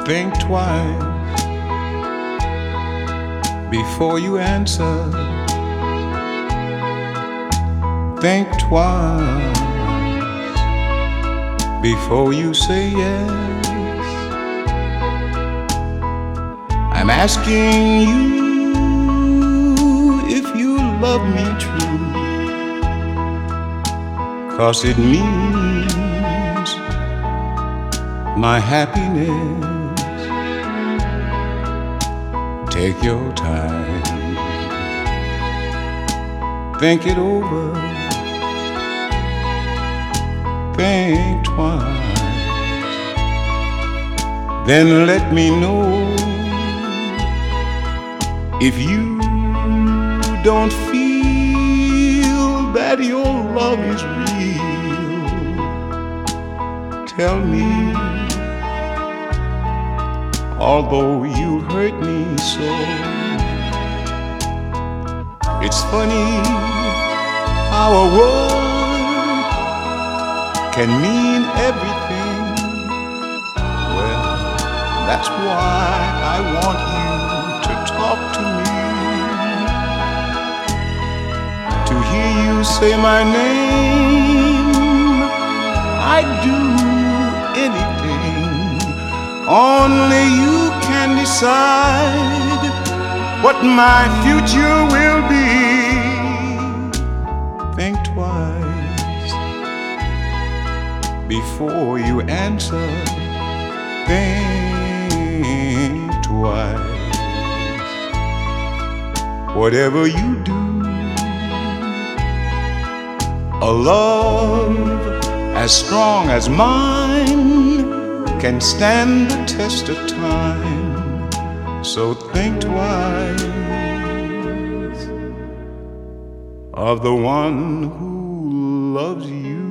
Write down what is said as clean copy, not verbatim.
Think twice before you answer. Think twice before you say yes. I'm asking you if you love me true, 'cause it means my happiness. Take your time, think it over, think twice, then let me know. If you don't feel that your love is real, tell me. Although you hurt me so, it's funny how a word can mean everything. Well, that's why I want you to talk to me, to hear you say my name. I'd do anything. Only you can decide what my future will be. Think twice before you answer. Think twice. Whatever you do, a love as strong as mine can stand the test of time. So think twice of the one who loves you.